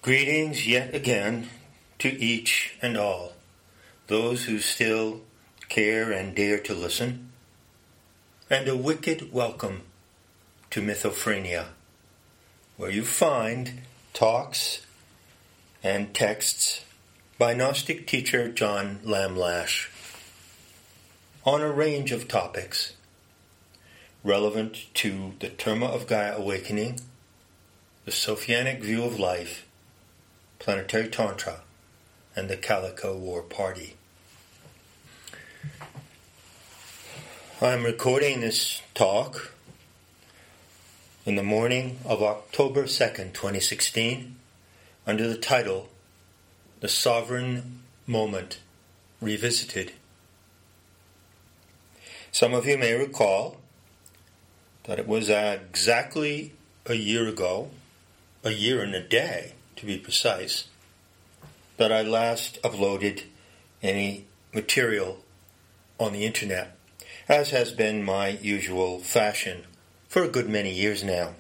Greetings yet again to each and all, those who still care and dare to listen, and a wicked welcome to Mythophrenia, where you find talks and texts by Gnostic teacher John Lamlash on a range of topics relevant to the Terma of Gaia awakening, the Sophianic view of life, Planetary Tantra, and the Calico War Party. I'm recording this talk in the morning of October 2nd, 2016, under the title, The Sovereign Moment Revisited. Some of you may recall that it was exactly a year ago, a year and a day, to be precise, that I last uploaded any material on the internet, as has been my usual fashion for a good many years now.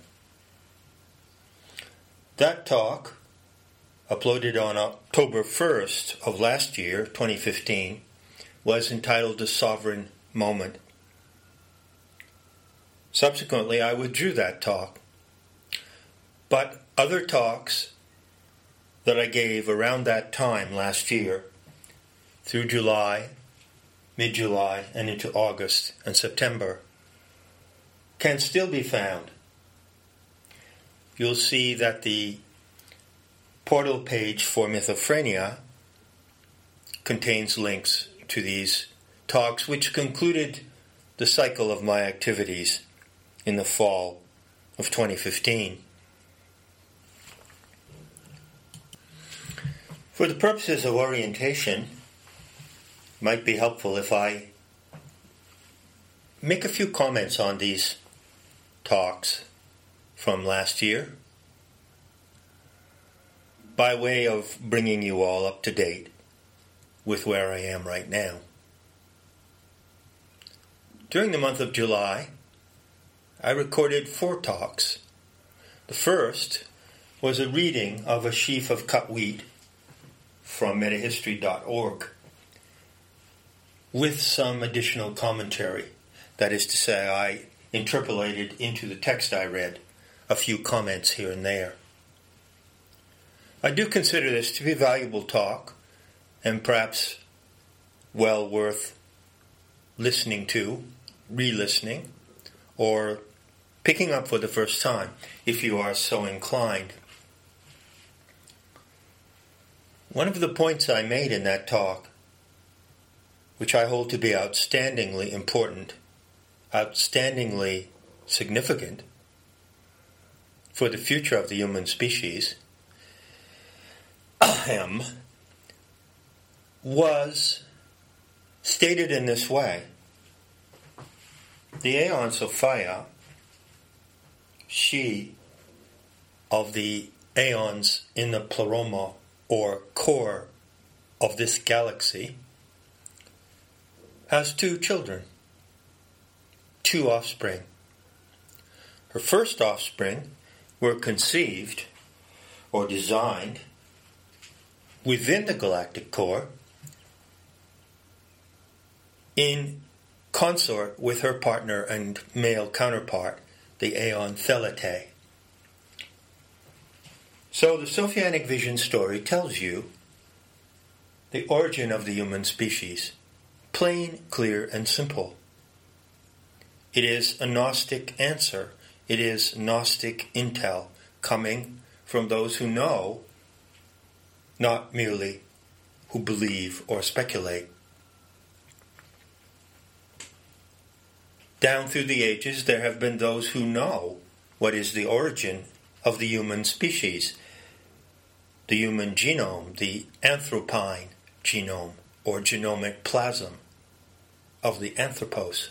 That talk, uploaded on October 1st of last year, 2015, was entitled The Sovereign Moment. Subsequently, I withdrew that talk, but other talks that I gave around that time last year, through July, mid-July, and into August and September, can still be found. You'll see that the portal page for Mythophrenia contains links to these talks, which concluded the cycle of my activities in the fall of 2015. For the purposes of orientation, it might be helpful if I make a few comments on these talks from last year, by way of bringing you all up to date with where I am right now. During the month of July, I recorded 4 talks. The first was a reading of a sheaf of cut wheat from metahistory.org with some additional commentary. That is to say, I interpolated into the text I read a few comments here and there. I do consider this to be a valuable talk and perhaps well worth listening to, re-listening, or picking up for the first time if you are so inclined. One of the points I made in that talk, which I hold to be outstandingly important, outstandingly significant for the future of the human species, was stated in this way. The Aeon Sophia, she of the aeons in the pleroma, or core of this galaxy, has 2 children, 2 offspring. Her first offspring were conceived or designed within the galactic core in consort with her partner and male counterpart, the Aeon Thelete. So the Sophianic vision story tells you the origin of the human species, plain, clear, and simple. It is a Gnostic answer. It is Gnostic intel coming from those who know, not merely who believe or speculate. Down through the ages, there have been those who know what is the origin of the human species, the human genome, the anthropine genome, or genomic plasm of the anthropos.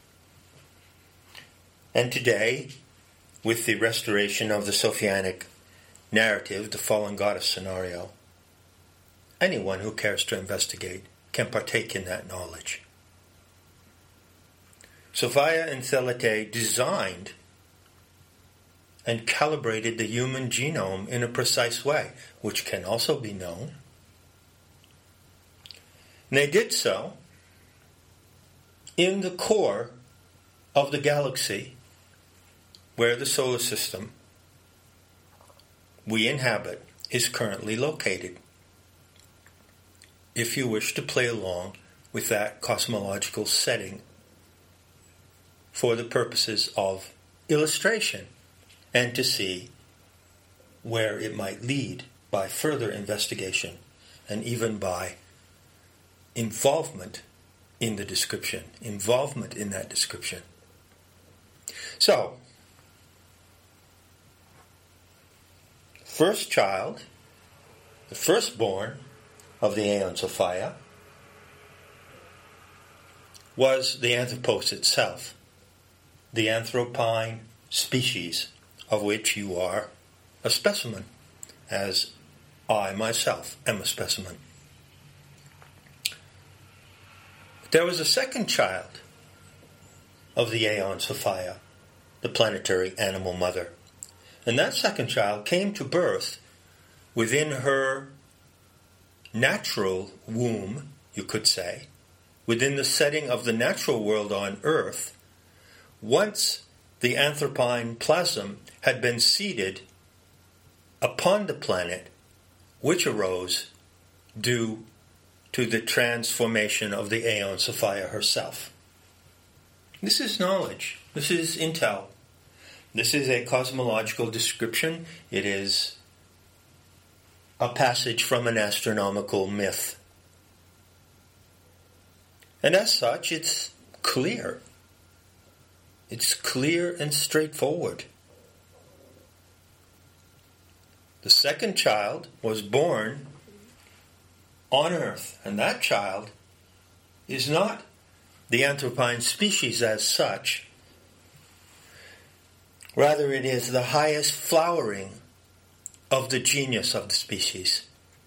And today, with the restoration of the Sophianic narrative, the fallen goddess scenario, anyone who cares to investigate can partake in that knowledge. Sophia and Thelete designed and calibrated the human genome in a precise way, which can also be known. And they did so in the core of the galaxy where the solar system we inhabit is currently located. If you wish to play along with that cosmological setting for the purposes of illustration and to see where it might lead by further investigation and even by involvement in the description, involvement in that description. So, first child, the firstborn of the Aeon Sophia, was the Anthropos itself, the Anthropine species of which you are a specimen, as I myself am a specimen. There was a second child of the Aeon Sophia, the planetary animal mother. And that second child came to birth within her natural womb, you could say, within the setting of the natural world on Earth, once the Anthropine plasm had been seeded upon the planet, which arose due to the transformation of the Aeon Sophia herself. This is knowledge. This is intel. This is a cosmological description. It is a passage from an astronomical myth. And as such, it's clear. It's clear and straightforward. The second child was born on Earth, and that child is not the Anthropine species as such. Rather, it is the highest flowering of the genius of the species.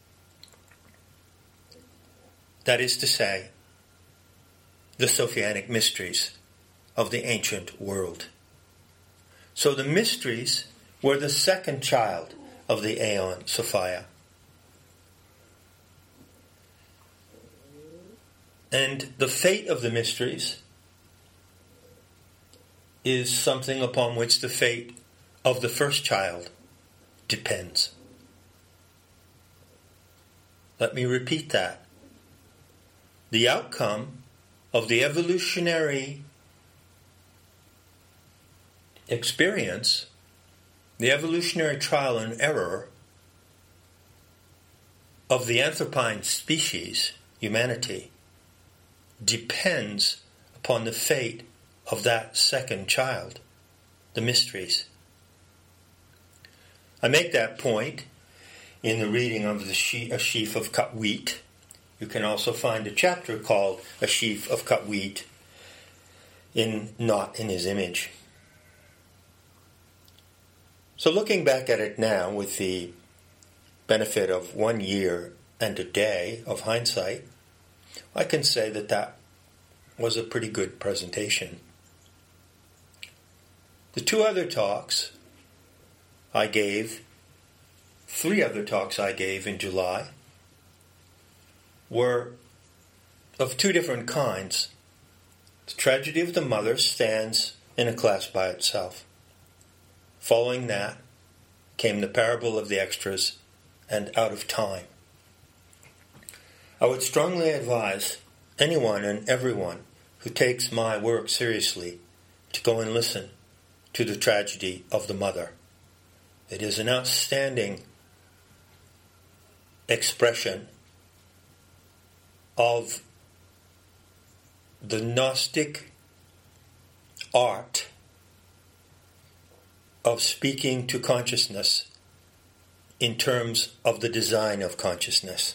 That is to say, the Sophianic mysteries of the ancient world. So the mysteries were the second child of the Aeon Sophia. And the fate of the mysteries is something upon which the fate of the first child depends. Let me repeat that. The outcome of the evolutionary experience, the evolutionary trial and error of the Anthropine species, humanity, depends upon the fate of that second child, the mysteries. I make that point in the reading of A Sheaf of Cut Wheat. You can also find a chapter called A Sheaf of Cut Wheat in Not in His Image. So looking back at it now with the benefit of 1 year and a day of hindsight, I can say that that was a pretty good presentation. The 2 other talks I gave, 3 other talks I gave in July, were of 2 different kinds. The Tragedy of the Mother stands in a class by itself. Following that came the Parable of the Extras and Out of Time. I would strongly advise anyone and everyone who takes my work seriously to go and listen to the Tragedy of the Mother. It is an outstanding expression of the Gnostic art of speaking to consciousness in terms of the design of consciousness.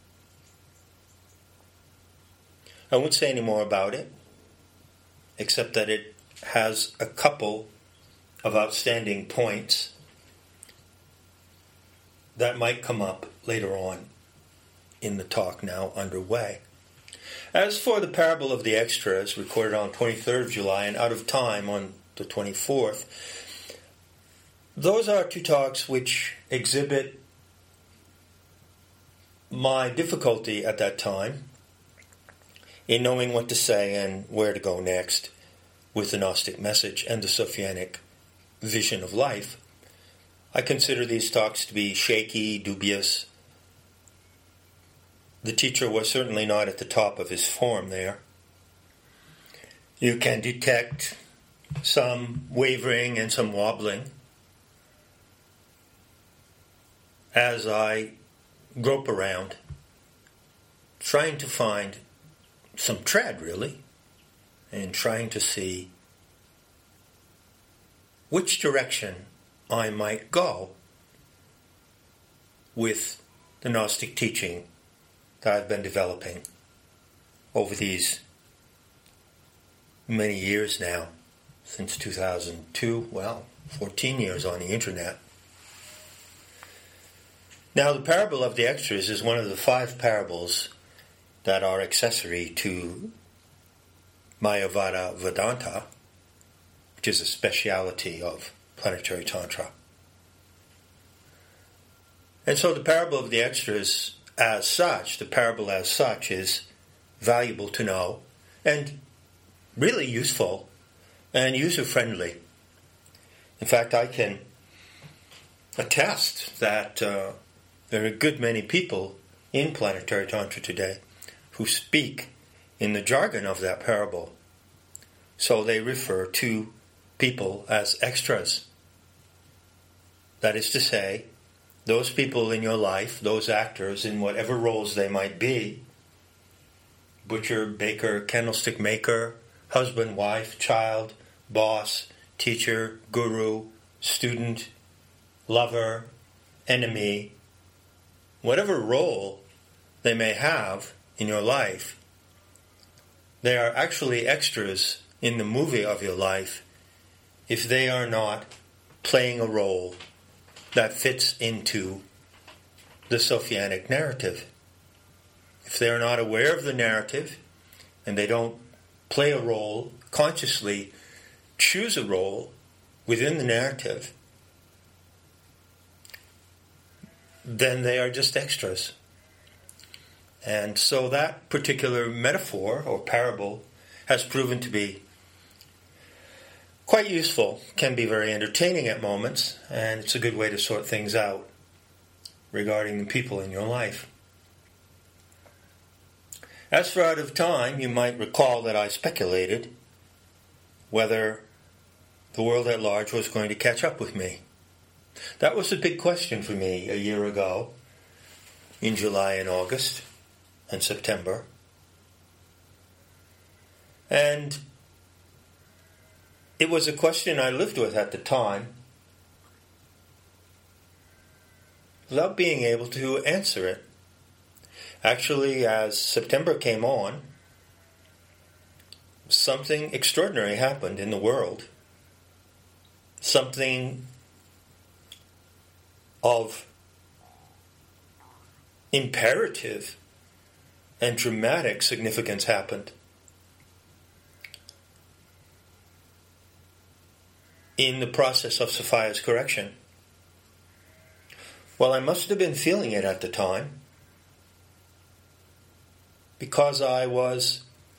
I won't say any more about it, except that it has a couple of outstanding points that might come up later on in the talk now underway. As for the Parable of the Extras, recorded on 23rd of July and Out of Time on the 24th, those are two talks which exhibit my difficulty at that time in knowing what to say and where to go next with the Gnostic message and the Sophianic vision of life. I consider these talks to be shaky, dubious. The teacher was certainly not at the top of his form there. You can detect some wavering and some wobbling as I grope around, trying to find some tread, really, and trying to see which direction I might go with the Gnostic teaching that I've been developing over these many years now, since 2002, 14 years on the internet. Now, the parable of the extras is one of the 5 parables that are accessory to Mayavada Vedanta, which is a speciality of planetary Tantra. And so the parable of the extras as such, the parable as such, is valuable to know and really useful and user-friendly. In fact, I can attest that there are a good many people in planetary Tantra today who speak in the jargon of that parable. So they refer to people as extras. That is to say, those people in your life, those actors in whatever roles they might be, butcher, baker, candlestick maker, husband, wife, child, boss, teacher, guru, student, lover, enemy, whatever role they may have in your life, they are actually extras in the movie of your life if they are not playing a role that fits into the Sophianic narrative. If they are not aware of the narrative and they don't play a role, consciously choose a role within the narrative, then they are just extras. And so that particular metaphor or parable has proven to be quite useful, can be very entertaining at moments, and it's a good way to sort things out regarding the people in your life. As for out of time, you might recall that I speculated whether the world at large was going to catch up with me. That was a big question for me a year ago, in July and August and September. And it was a question I lived with at the time, without being able to answer it. Actually, as September came on, something extraordinary happened in the world. Something of imperative and dramatic significance happened. In the process of Sophia's correction. Well, I must have been feeling it at the time, because I was,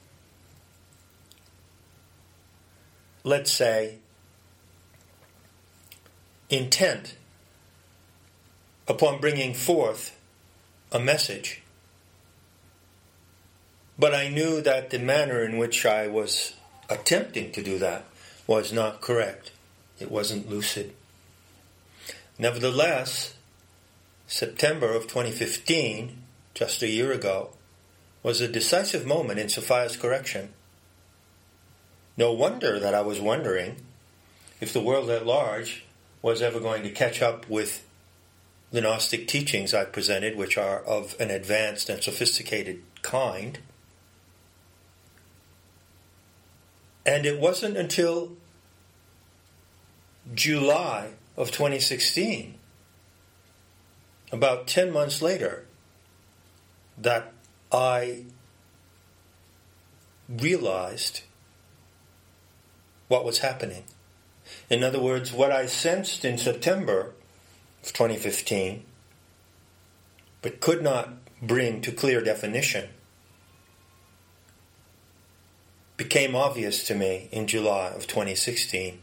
let's say, intent upon bringing forth a message. But I knew that the manner in which I was attempting to do that was not correct. It wasn't lucid. Nevertheless, September of 2015, just a year ago, was a decisive moment in Sophia's correction. No wonder that I was wondering if the world at large was ever going to catch up with the Gnostic teachings I presented, which are of an advanced and sophisticated kind. And it wasn't until July of 2016, about 10 months later, that I realized what was happening. In other words, what I sensed in September of 2015, but could not bring to clear definition, became obvious to me in July of 2016.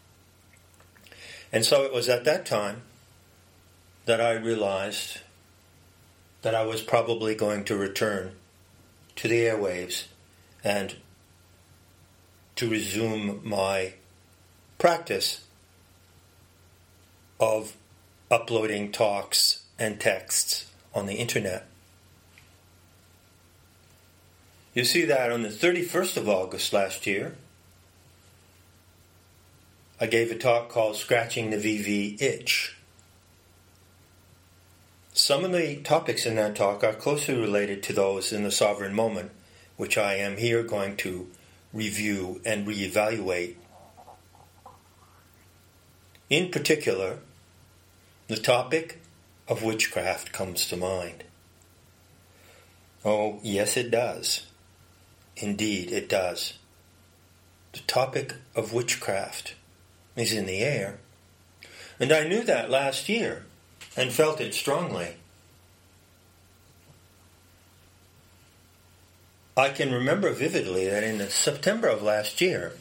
And so it was at that time that I realized that I was probably going to return to the airwaves and to resume my practice of uploading talks and texts on the internet. You see that on the 31st of August last year, I gave a talk called Scratching the VV Itch. Some of the topics in that talk are closely related to those in the Sovereign Moment, which I am here going to review and reevaluate. In particular, the topic of witchcraft comes to mind. Oh, yes, it does. Indeed, it does. The topic of witchcraft is in the air. And I knew that last year and felt it strongly. I can remember vividly that in September of last year,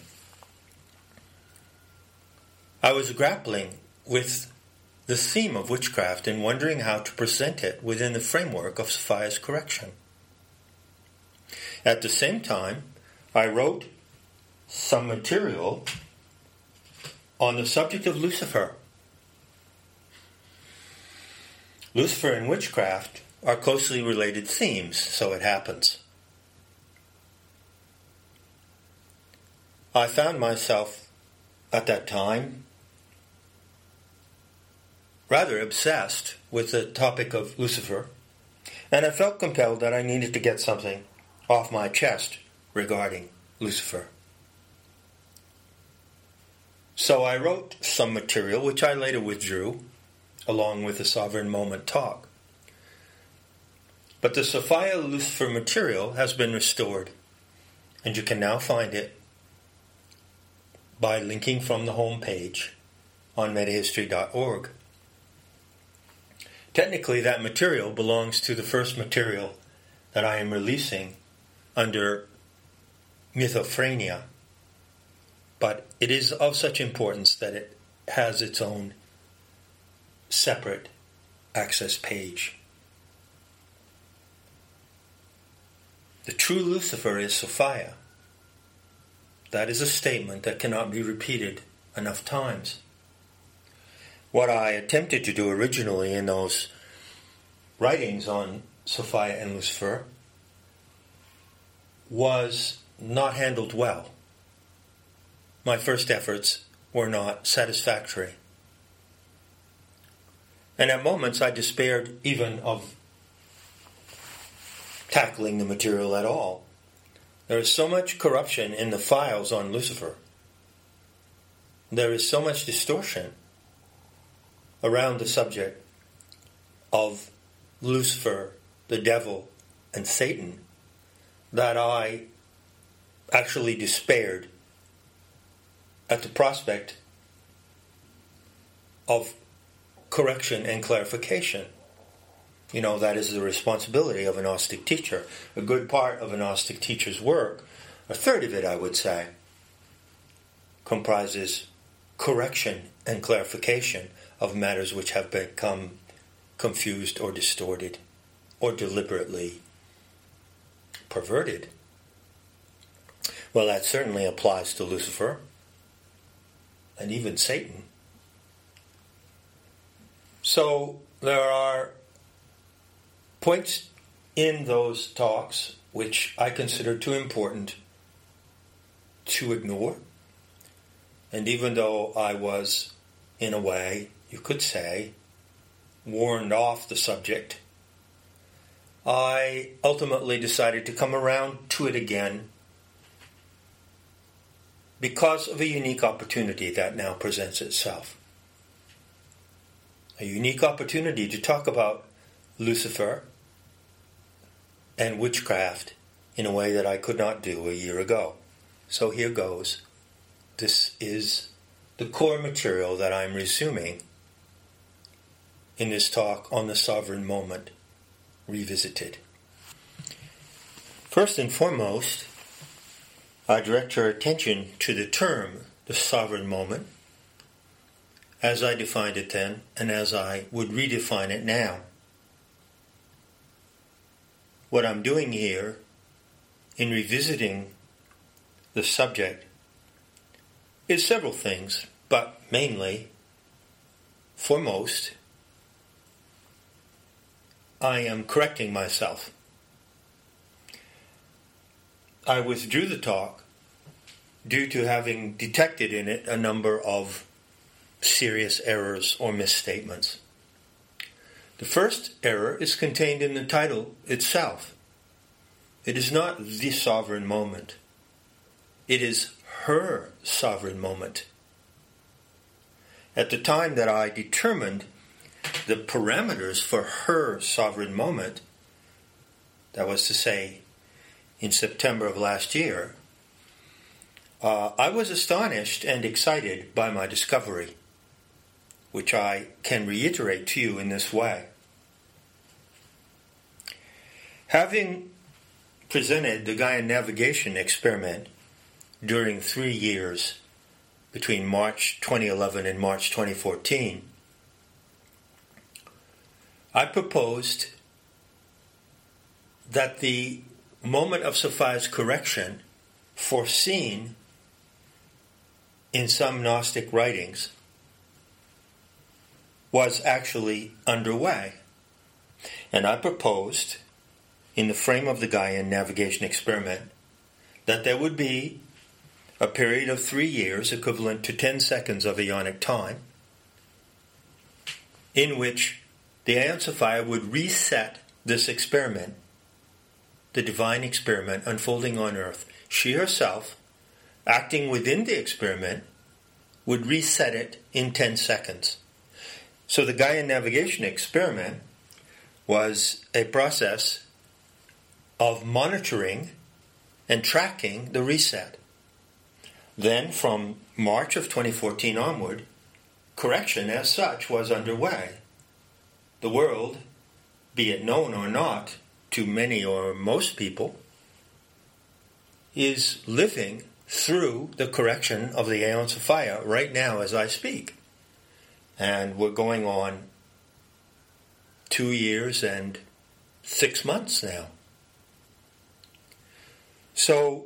I was grappling with the theme of witchcraft and wondering how to present it within the framework of Sophia's correction. At the same time, I wrote some material on the subject of Lucifer. Lucifer and witchcraft are closely related themes, so it happens. I found myself at that time rather obsessed with the topic of Lucifer, and I felt compelled that I needed to get something off my chest regarding Lucifer. So I wrote some material, which I later withdrew, along with the Sovereign Moment talk. But the Sophia Lucifer material has been restored, and you can now find it by linking from the home page on metahistory.org. Technically, that material belongs to the first material that I am releasing under Mythophrenia, but it is of such importance that it has its own separate access page. The true Lucifer is Sophia. That is a statement that cannot be repeated enough times. What I attempted to do originally in those writings on Sophia and Lucifer was not handled well. My first efforts were not satisfactory. And at moments I despaired even of tackling the material at all. There is so much corruption in the files on Lucifer. There is so much distortion around the subject of Lucifer, the devil, and Satan that I actually despaired at the prospect of correction and clarification. You know, that is the responsibility of a Gnostic teacher. A good part of a Gnostic teacher's work, a third of it I would say, comprises correction and clarification of matters which have become confused or distorted or deliberately perverted. Well, that certainly applies to Lucifer and even Satan. So there are points in those talks which I consider too important to ignore. And even though I was, in a way, you could say, warned off the subject, I ultimately decided to come around to it again because of a unique opportunity that now presents itself. A unique opportunity to talk about Lucifer and witchcraft in a way that I could not do a year ago. So here goes. This is the the core material that I'm resuming in this talk on the sovereign moment revisited. First and foremost, I direct your attention to the term, the sovereign moment, as I defined it then, and as I would redefine it now. What I'm doing here in revisiting the subject is several things, but mainly, foremost, I am correcting myself. I withdrew the talk due to having detected in it a number of serious errors or misstatements. The first error is contained in the title itself. It is not the sovereign moment. It is her sovereign moment. At the time that I determined the parameters for her sovereign moment, that was to say, in September of last year, I was astonished and excited by my discovery, which I can reiterate to you in this way. Having presented the Gaian navigation experiment during 3 years, between March 2011 and March 2014, I proposed that the moment of Sophia's correction, foreseen in some Gnostic writings, was actually underway. And I proposed, in the frame of the Gaian navigation experiment, that there would be a period of 3 years, equivalent to 10 seconds of Ionic time, in which the Aeon Sophia would reset this experiment, the divine experiment unfolding on earth. She herself, acting within the experiment, would reset it in 10 seconds. So the Gaian navigation experiment was a process of monitoring and tracking the reset. Then, from March of 2014 onward, correction as such was underway. The world, be it known or not to many or most people, is living through the correction of the Aeon Sophia right now as I speak. And we're going on 2 years and 6 months now. So,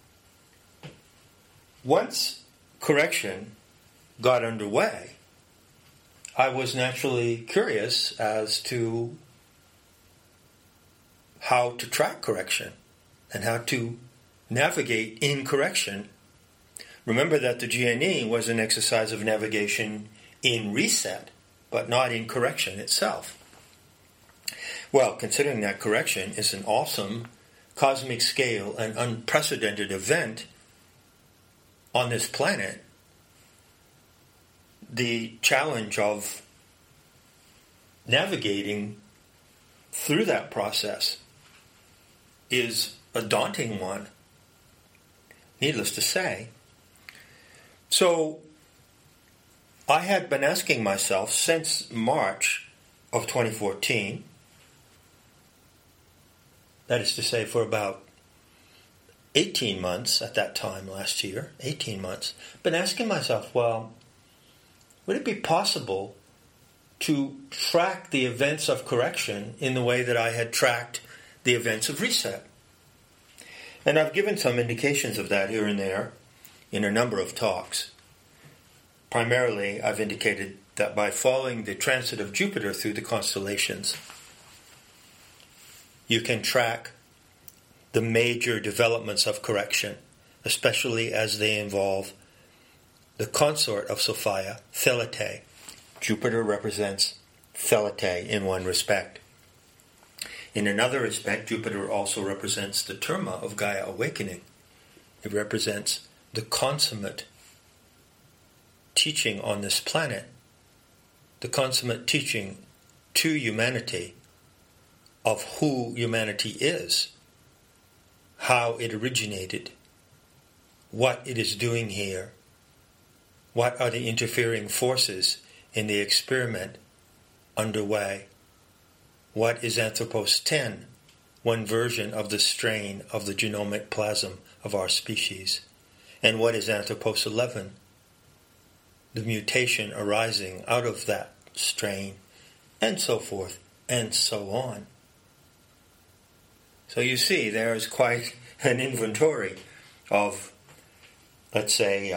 once correction got underway, I was naturally curious as to how to track correction and how to navigate in correction. Remember that the GNE was an exercise of navigation in reset, but not in correction itself. Well, considering that correction is an awesome cosmic scale and unprecedented event on this planet, the challenge of navigating through that process is a daunting one, needless to say. So I had been asking myself since March of 2014, that is to say for about 18 months at that time last year, 18 months, been asking myself, well, would it be possible to track the events of correction in the way that I had tracked the events of reset? And I've given some indications of that here and there in a number of talks. Primarily, I've indicated that by following the transit of Jupiter through the constellations, you can track the major developments of correction, especially as they involve the consort of Sophia, Thelete. Jupiter represents Thelete in one respect. In another respect, Jupiter also represents the terma of Gaia awakening. It represents the consummate teaching on this planet, the consummate teaching to humanity of who humanity is, how it originated, what it is doing here, What are the interfering forces in the experiment underway? What is Anthropos 10, one version of the strain of the genomic plasm of our species? And what is Anthropos 11, the mutation arising out of that strain, and so forth, and so on. So you see, there is quite an inventory of, let's say,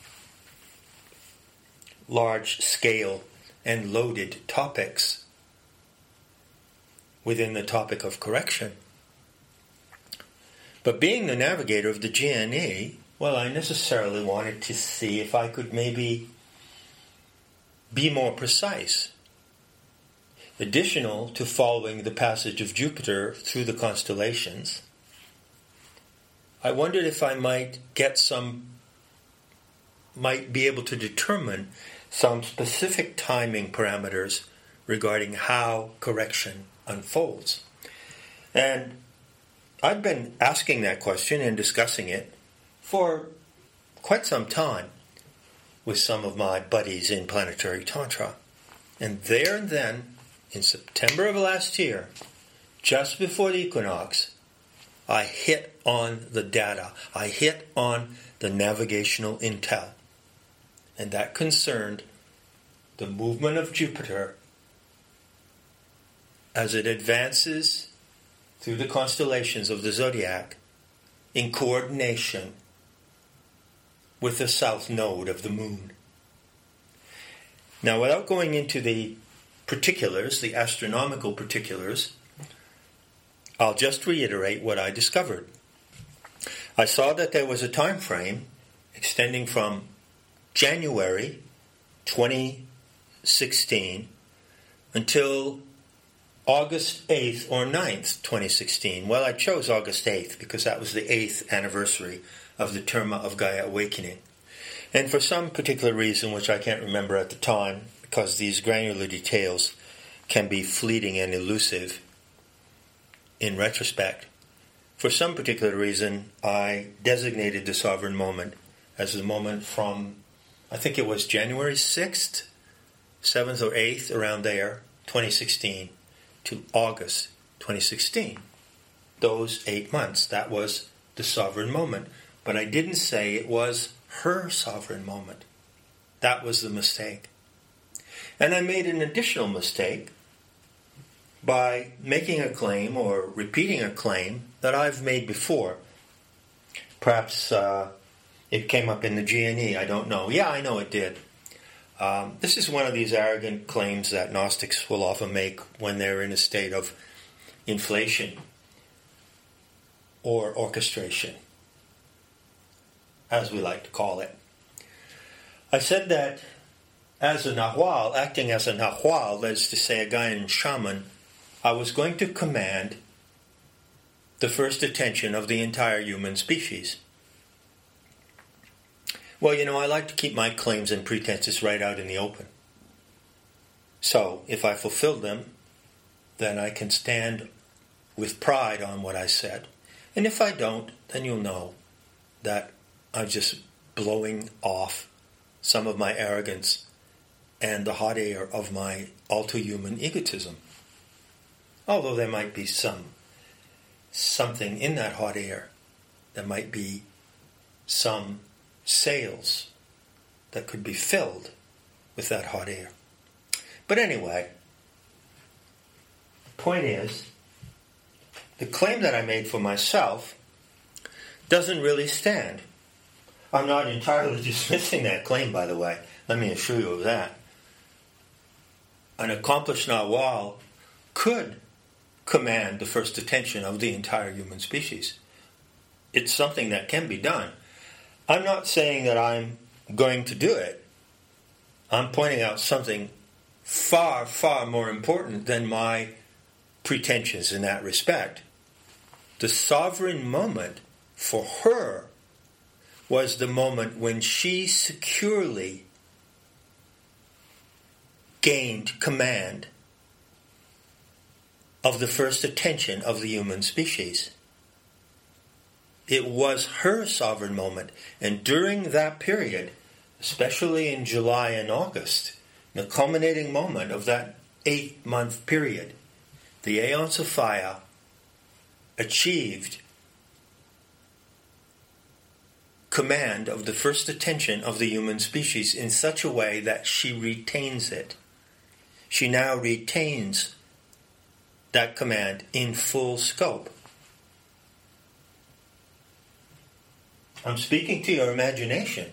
large-scale and loaded topics within the topic of correction. But being the navigator of the GNE, well, I necessarily wanted to see if I could maybe be more precise. Additional to following the passage of Jupiter through the constellations, I wondered if I might be able to determine some specific timing parameters regarding how correction unfolds. And I've been asking that question and discussing it for quite some time with some of my buddies in Planetary Tantra. And there and then, in September of last year, just before the equinox, I hit on the data. I hit on the navigational intel. And that concerned the movement of Jupiter as it advances through the constellations of the zodiac in coordination with the south node of the moon. Now, without going into the particulars, the astronomical particulars, I'll just reiterate what I discovered. I saw that there was a time frame extending from January 2016 until August 8th or 9th, 2016. Well, I chose August 8th because that was the 8th anniversary of the Terma of Gaia awakening. And for some particular reason, which I can't remember at the time, because these granular details can be fleeting and elusive in retrospect, for some particular reason, I designated the sovereign moment as the moment from, I think it was January 6th, 7th or 8th, around there, 2016, to August 2016. Those 8 months, that was the sovereign moment. But I didn't say it was her sovereign moment. That was the mistake. And I made an additional mistake by making a claim or repeating a claim that I've made before. Perhaps it came up in the GNE, I don't know. Yeah, I know it did. This is one of these arrogant claims that Gnostics will often make when they're in a state of inflation or orchestration, as we like to call it. I said that as a Nahual, acting as a Nahual, that is to say a Gaian shaman, I was going to command the first attention of the entire human species. Well, I like to keep my claims and pretenses right out in the open. So, if I fulfill them, then I can stand with pride on what I said. And if I don't, then you'll know that I'm just blowing off some of my arrogance and the hot air of my all-too-human egotism. Although there might be something in that hot air. There might be some sails that could be filled with that hot air. But anyway, the point is, the claim that I made for myself doesn't really stand. I'm not entirely dismissing that claim, by the way. Let me assure you of that. An accomplished Nahual could command the first attention of the entire human species. It's something that can be done. I'm not saying that I'm going to do it. I'm pointing out something far, far more important than my pretensions in that respect. The sovereign moment for her was the moment when she securely gained command of the first attention of the human species. It was her sovereign moment, and during that period, especially in July and August, the culminating moment of that 8-month period, the Aeon Sophia achieved command of the first attention of the human species in such a way that she retains it. She now retains that command in full scope. I'm speaking to your imagination,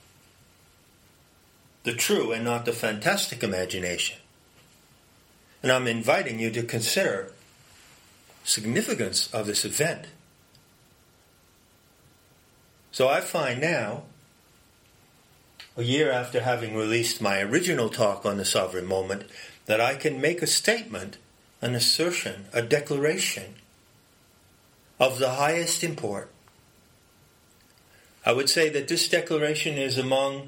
the true and not the fantastic imagination. And I'm inviting you to consider the significance of this event. So I find now, a year after having released my original talk on the sovereign moment, that I can make a statement, an assertion, a declaration of the highest import. I would say that this declaration is among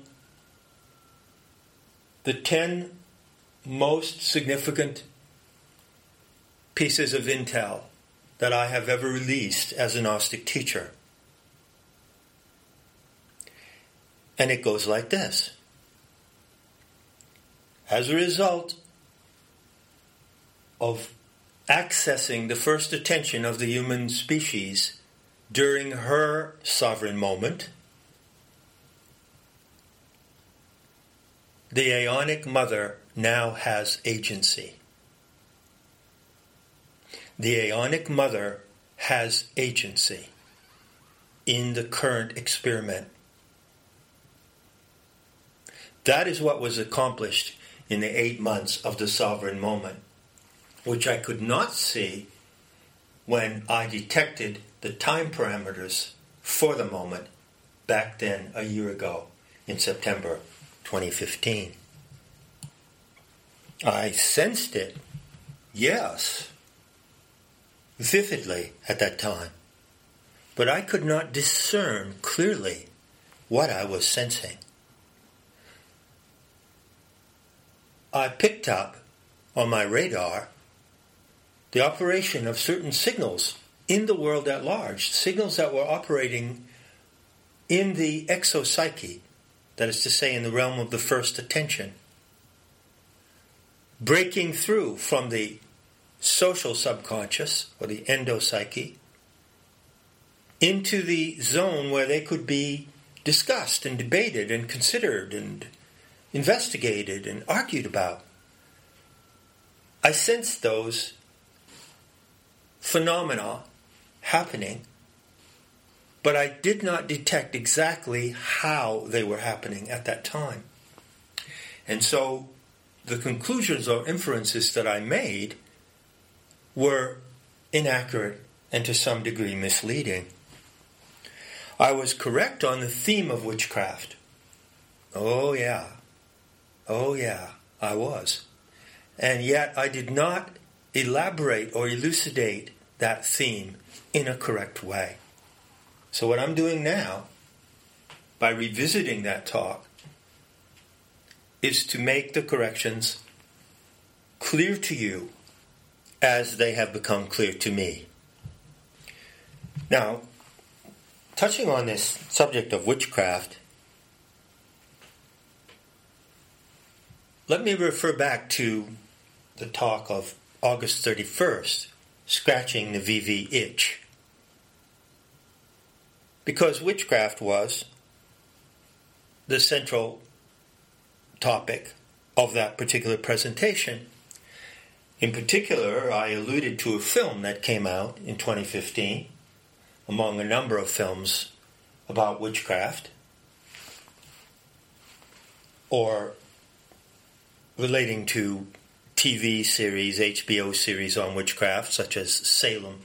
the 10 most significant pieces of intel that I have ever released as a Gnostic teacher. And it goes like this. As a result of accessing the first attention of the human species during her sovereign moment, the Aeonic Mother now has agency. The Aeonic Mother has agency in the current experiment. That is what was accomplished in the 8 months of the sovereign moment, which I could not see when I detected the time parameters for the moment back then a year ago in September 2015. I sensed it, yes, vividly at that time, but I could not discern clearly what I was sensing. I picked up on my radar the operation of certain signals in the world at large, signals that were operating in the exopsyche, that is to say, in the realm of the first attention, breaking through from the social subconscious, or the endopsyche, into the zone where they could be discussed and debated and considered and investigated and argued about. I sensed those phenomena happening, but I did not detect exactly how they were happening at that time. And so the conclusions or inferences that I made were inaccurate and to some degree misleading. I was correct on the theme of witchcraft. Oh yeah, I was. And yet I did not elaborate or elucidate that theme in a correct way. So what I'm doing now, by revisiting that talk, is to make the corrections clear to you as they have become clear to me. Now, touching on this subject of witchcraft, let me refer back to the talk of August 31st, scratching the VV itch. Because witchcraft was the central topic of that particular presentation. In particular, I alluded to a film that came out in 2015, among a number of films about witchcraft, or relating to TV series, HBO series on witchcraft, such as Salem.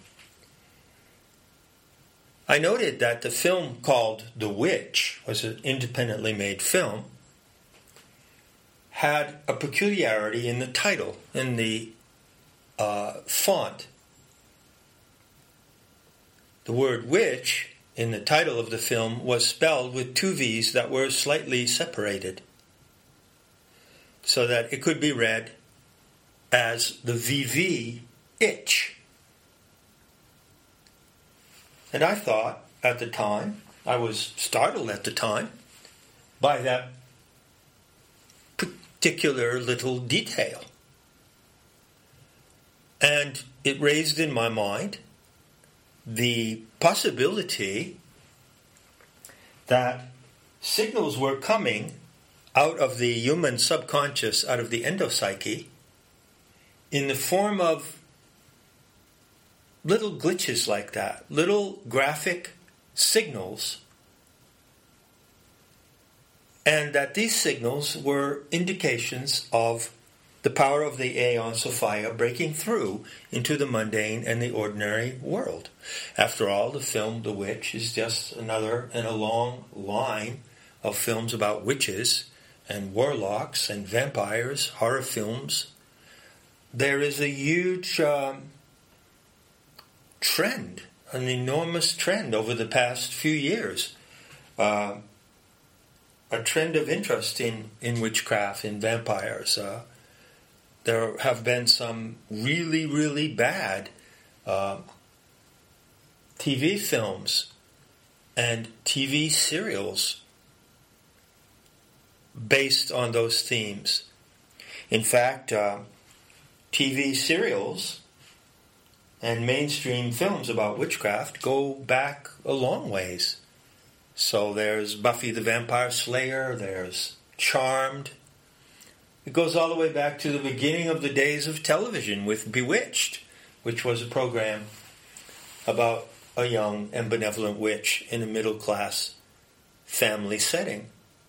I noted that the film called The Witch, was an independently made film, had a peculiarity in the title, in the font. The word witch in the title of the film was spelled with 2 V's that were slightly separated, so that it could be read as the VV itch. And I thought at the time, I was startled at the time by that particular little detail. And it raised in my mind the possibility that signals were coming out of the human subconscious, out of the endopsyche, in the form of little glitches like that, little graphic signals, and that these signals were indications of the power of the Aeon Sophia breaking through into the mundane and the ordinary world. After all, the film The Witch is just another in a long line of films about witches and warlocks and vampires, horror films. There is a huge trend, an enormous trend over the past few years, a trend of interest in witchcraft, in vampires. There have been some really, really bad TV films and TV serials based on those themes. In fact, TV serials and mainstream films about witchcraft go back a long ways. So there's Buffy the Vampire Slayer, there's Charmed. It goes all the way back to the beginning of the days of television with Bewitched, which was a program about a young and benevolent witch in a middle-class family setting.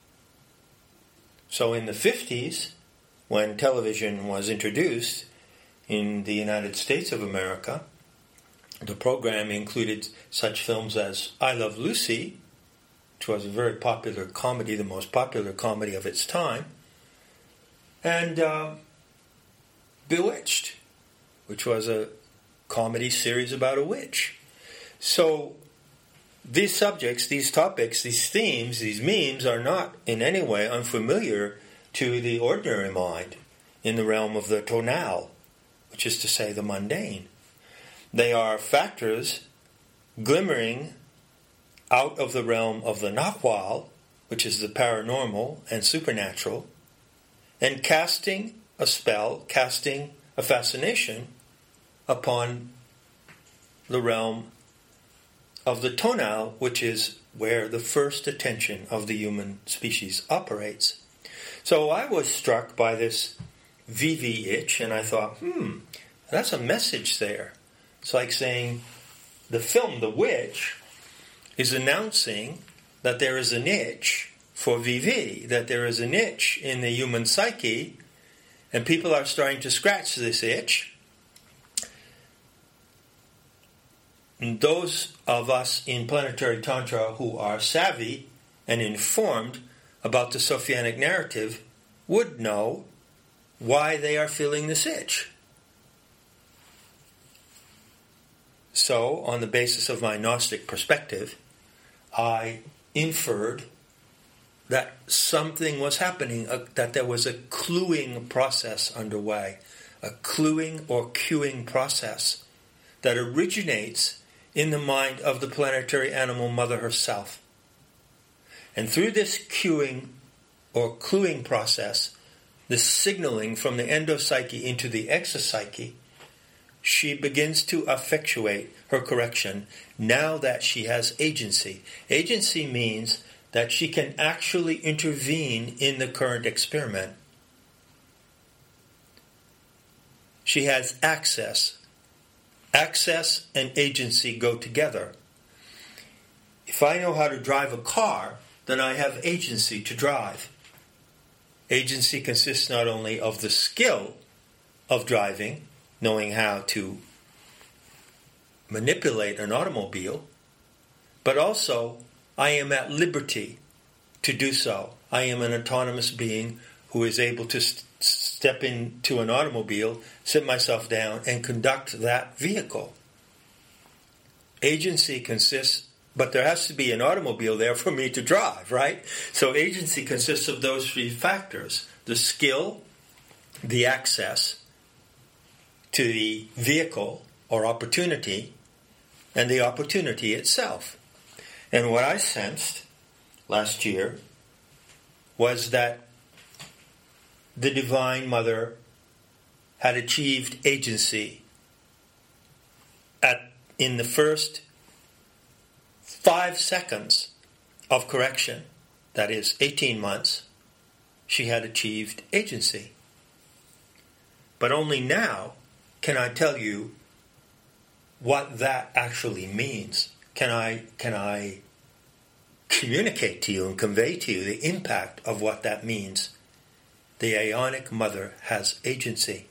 So in the 50s, when television was introduced in the United States of America, the program included such films as I Love Lucy, which was a very popular comedy, the most popular comedy of its time, and Bewitched, which was a comedy series about a witch. So these subjects, these topics, these themes, these memes are not in any way unfamiliar to the ordinary mind in the realm of the tonal, which is to say the mundane. They are factors glimmering out of the realm of the Nahual, which is the paranormal and supernatural, and casting a spell, casting a fascination upon the realm of the tonal, which is where the first attention of the human species operates. So I was struck by this VV itch, and I thought, that's a message there. It's like saying the film The Witch is announcing that there is an itch for VV, that there is an itch in the human psyche, and people are starting to scratch this itch. And those of us in Planetary Tantra who are savvy and informed about the Sophianic narrative would know why they are feeling this itch. So, on the basis of my Gnostic perspective, I inferred that something was happening, that there was a cluing process underway, a cluing or cueing process that originates in the mind of the planetary animal mother herself. And through this cueing or cluing process, the signaling from the endopsyche into the exopsyche, she begins to effectuate her correction now that she has agency. Agency means that she can actually intervene in the current experiment. She has access. Access and agency go together. If I know how to drive a car, then I have agency to drive. Agency consists not only of the skill of driving, knowing how to manipulate an automobile, but also I am at liberty to do so. I am an autonomous being who is able to step into an automobile, sit myself down, and conduct that vehicle. Agency consists, but there has to be an automobile there for me to drive, right? So agency consists of those three factors: the skill, the access to the vehicle or opportunity, and the opportunity itself. And what I sensed last year was that the Divine Mother had achieved agency in the first 5 seconds of correction, that is 18 months, she had achieved agency. But only now can I tell you what that actually means. Can I communicate to you and convey to you the impact of what that means? The Aeonic Mother has agency.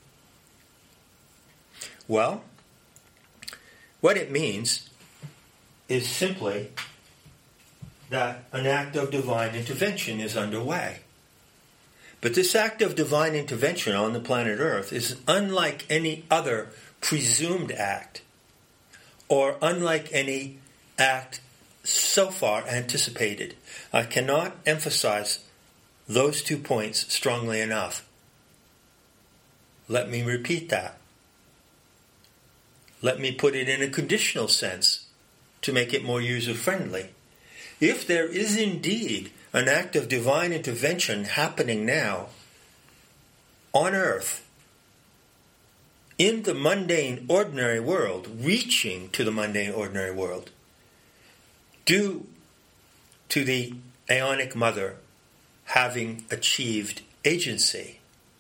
Well, what it means is simply that an act of divine intervention is underway. But this act of divine intervention on the planet Earth is unlike any other presumed act, or unlike any act so far anticipated. I cannot emphasize those 2 points strongly enough. Let me repeat that. Let me put it in a conditional sense to make it more user-friendly. If there is indeed an act of divine intervention happening now on Earth, in the mundane, ordinary world, reaching to the mundane, ordinary world, due to the Aeonic Mother having achieved agency,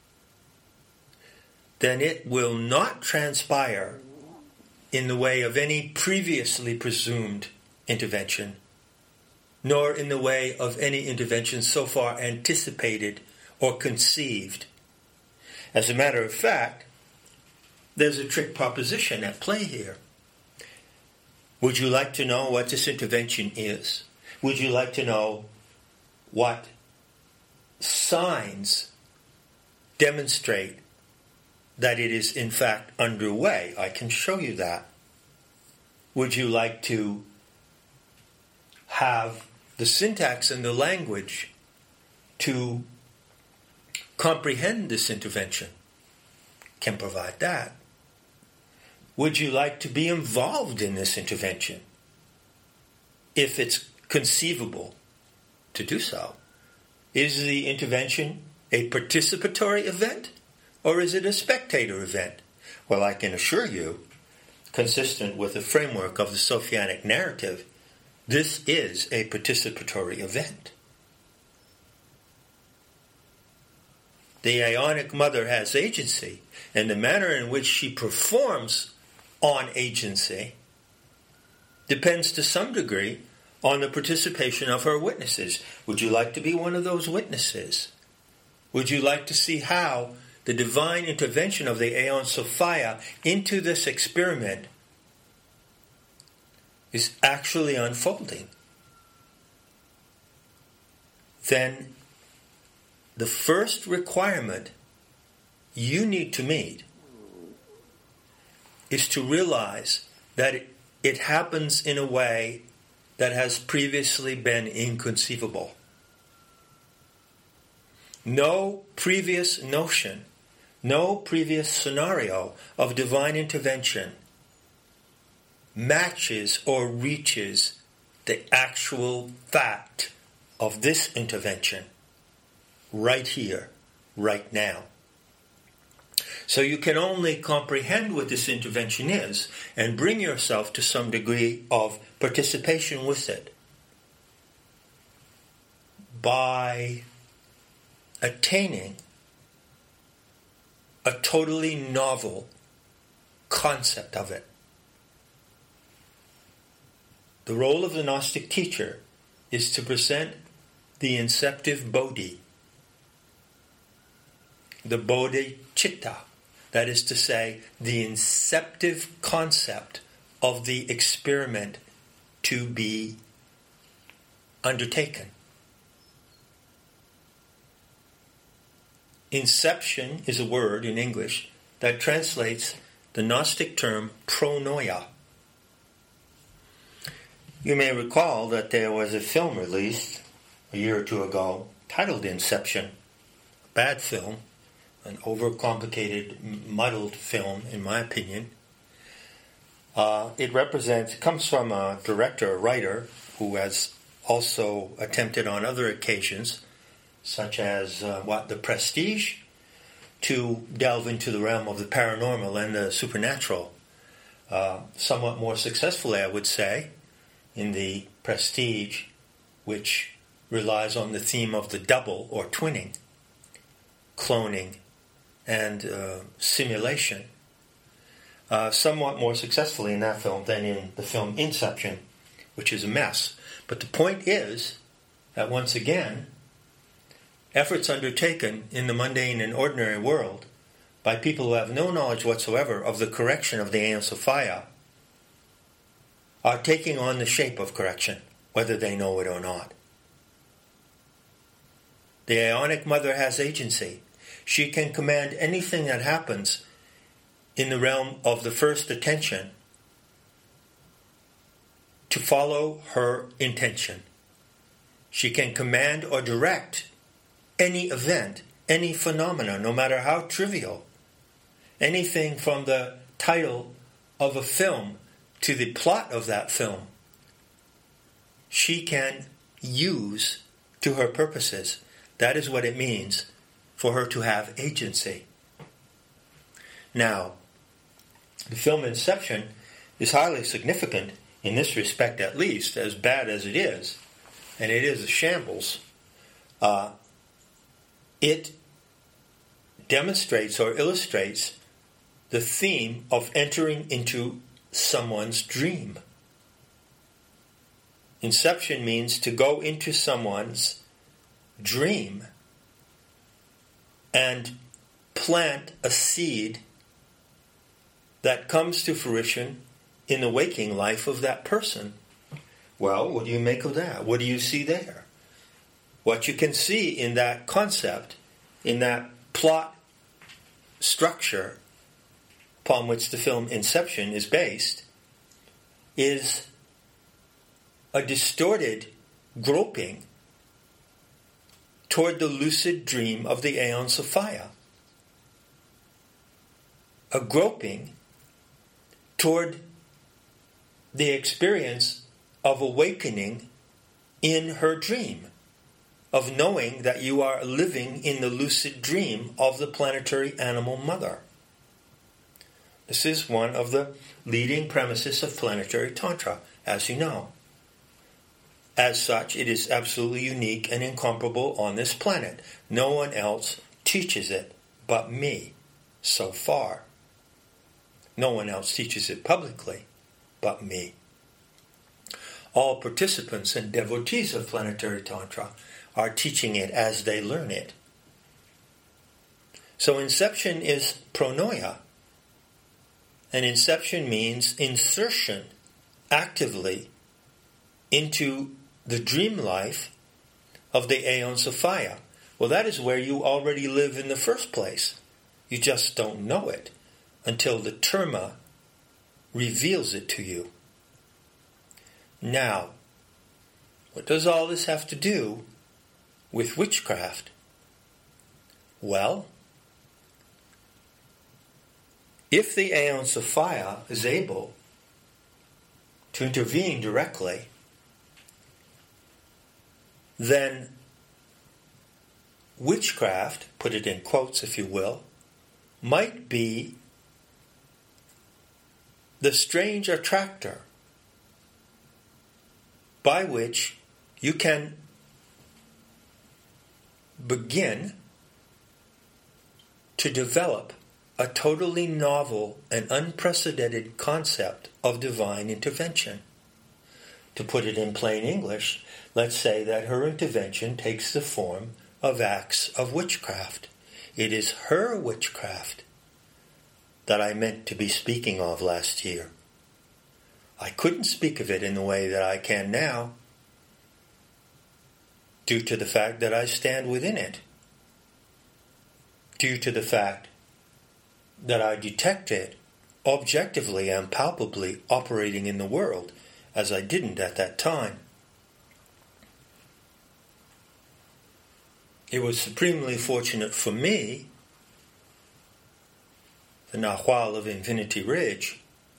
then it will not transpire in the way of any previously presumed intervention, nor in the way of any intervention so far anticipated or conceived. As a matter of fact, there's a trick proposition at play here. Would you like to know what this intervention is? Would you like to know what signs demonstrate that it is in fact underway? I can show you that. Would you like to have the syntax and the language to comprehend this intervention? Can provide that. Would you like to be involved in this intervention? If it's conceivable to do so. Is the intervention a participatory event, or is it a spectator event? Well, I can assure you, consistent with the framework of the Sophianic narrative, this is a participatory event. The Aeonic Mother has agency, and the manner in which she performs on agency depends to some degree on the participation of her witnesses. Would you like to be one of those witnesses? Would you like to see how the divine intervention of the Aeon Sophia into this experiment is actually unfolding? Then the first requirement you need to meet is to realize that it happens in a way that has previously been inconceivable. No previous notion, no previous scenario of divine intervention matches or reaches the actual fact of this intervention right here, right now. So you can only comprehend what this intervention is and bring yourself to some degree of participation with it by attaining a totally novel concept of it. The role of the Gnostic teacher is to present the inceptive Bodhi, the bodhicitta, that is to say, the inceptive concept of the experiment to be undertaken. Inception is a word in English that translates the Gnostic term pronoia. You may recall that there was a film released a year or two ago titled Inception. Bad film, an overcomplicated, muddled film, in my opinion. It comes from a director, a writer, who has also attempted on other occasions, such as The Prestige to delve into the realm of the paranormal and the supernatural. Somewhat more successfully, I would say, in the Prestige, which relies on the theme of the double or twinning, cloning, and simulation. Somewhat more successfully in that film than in the film Inception, which is a mess. But the point is that once again, efforts undertaken in the mundane and ordinary world by people who have no knowledge whatsoever of the correction of the Aeon Sophia are taking on the shape of correction, whether they know it or not. The Aeonic Mother has agency. She can command anything that happens in the realm of the first attention to follow her intention. She can command or direct any event, any phenomena, no matter how trivial. Anything from the title of a film to the plot of that film, she can use to her purposes. That is what it means for her to have agency. Now, the film Inception is highly significant in this respect, at least, as bad as it is, and it is a shambles. It demonstrates or illustrates the theme of entering into someone's dream. Inception means to go into someone's dream and plant a seed that comes to fruition in the waking life of that person. Well, what do you make of that? What do you see there? What you can see in that concept, in that plot structure upon which the film Inception is based, is a distorted groping toward the lucid dream of the Aeon Sophia. A groping toward the experience of awakening in her dream, of knowing that you are living in the lucid dream of the planetary animal mother. This is one of the leading premises of planetary Tantra, as you know. As such, it is absolutely unique and incomparable on this planet. No one else teaches it but me, so far. No one else teaches it publicly but me. All participants and devotees of planetary Tantra are teaching it as they learn it. So Inception is pronoia. And Inception means insertion actively into the dream life of the Aeon Sophia. Well, that is where you already live in the first place. You just don't know it until the terma reveals it to you. Now, what does all this have to do with witchcraft? Well, if the Aeon Sophia is able to intervene directly, then witchcraft, put it in quotes if you will, might be the strange attractor by which you can begin to develop a totally novel and unprecedented concept of divine intervention. To put it in plain English, let's say that her intervention takes the form of acts of witchcraft. It is her witchcraft that I meant to be speaking of last year. I couldn't speak of it in the way that I can now, due to the fact that I stand within it, due to the fact that I detect it objectively and palpably operating in the world, as I didn't at that time. It was supremely fortunate for me, the Nahual of Infinity Ridge,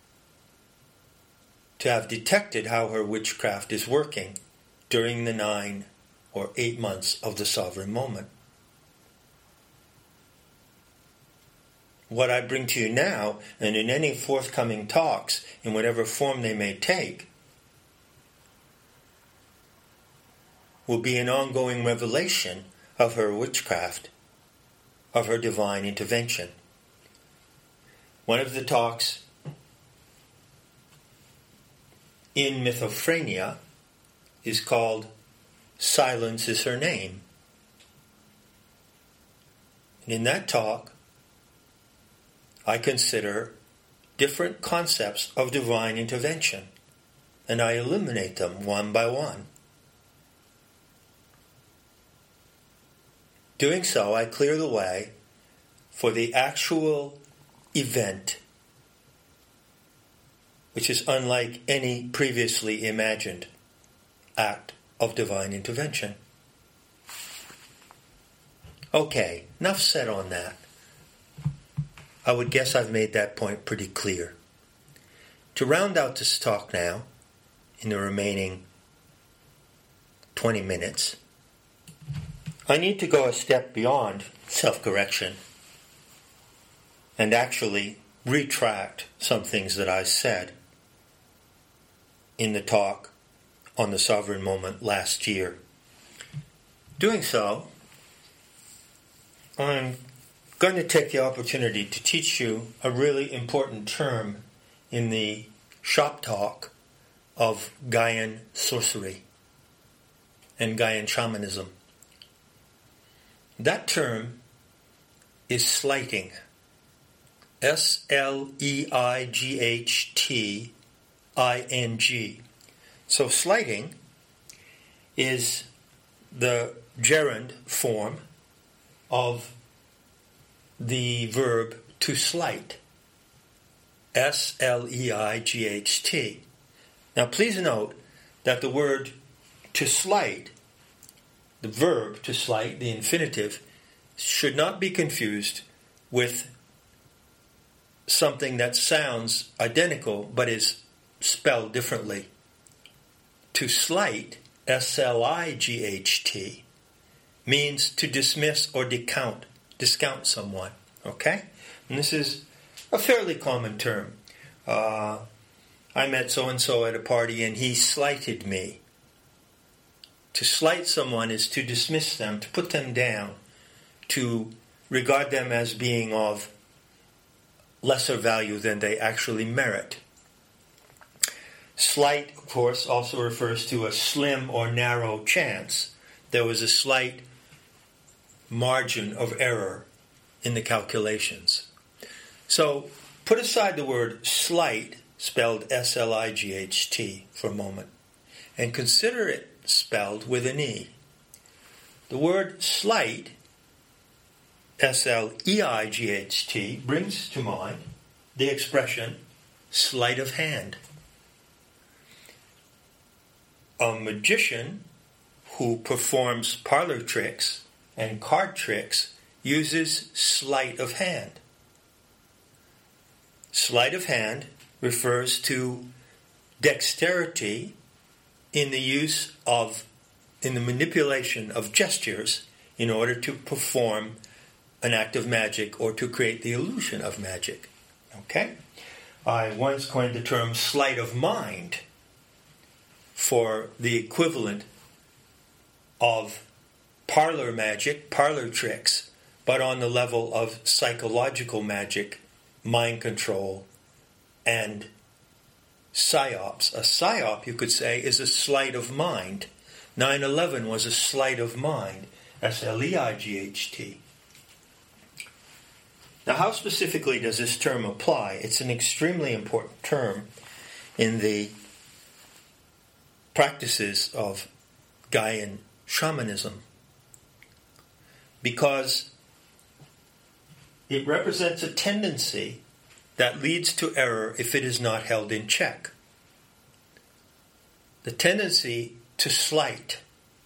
to have detected how her witchcraft is working during the 9 or 8 months of the sovereign moment. what I bring to you now, and in any forthcoming talks, in whatever form they may take, will be an ongoing revelation of her witchcraft, of her divine intervention. One of the talks in Mythophrenia is called Silence is Her Name. And in that talk, I consider different concepts of divine intervention, and I eliminate them one by one. Doing so, I clear the way for the actual event, which is unlike any previously imagined act of divine intervention. Okay, enough said on that. I would guess I've made that point pretty clear. To round out this talk now, in the remaining 20 minutes, I need to go a step beyond self-correction and actually retract some things that I said in the talk on the Sovereign Moment last year. Doing so, I'm going to take the opportunity to teach you a really important term in the shop talk of Gaian sorcery and Gaian shamanism. That term is slighting. S-L-E-I-G-H-T-I-N-G. So slighting is the gerund form of the verb to slight. S-L-E-I-G-H-T. Now please note that the word to slight, the verb to slight, the infinitive, should not be confused with something that sounds identical but is spelled differently. To slight, S-L-I-G-H-T, means to dismiss or discount someone. Okay? And this is a fairly common term. I met so-and-so at a party and he slighted me. To slight someone is to dismiss them, to put them down, to regard them as being of lesser value than they actually merit. Slight, of course, also refers to a slim or narrow chance. There was a slight margin of error in the calculations. So, put aside the word slight, spelled S-L-I-G-H-T, for a moment, and consider it spelled with an E. The word slight, S-L-E-I-G-H-T, brings to mind the expression sleight of hand. A magician who performs parlor tricks and card tricks uses sleight of hand. Sleight of hand refers to dexterity in the manipulation of gestures in order to perform an act of magic or to create the illusion of magic. Okay? I once coined the term sleight of mind for the equivalent of parlor magic, parlor tricks, but on the level of psychological magic, mind control, and psyops. A psyop, you could say, is a sleight of mind. 9/11 was a sleight of mind. S-L-E-I-G-H-T. Now, how specifically does this term apply? It's an extremely important term in the practices of Gaian shamanism because it represents a tendency that leads to error if it is not held in check. The tendency to slight,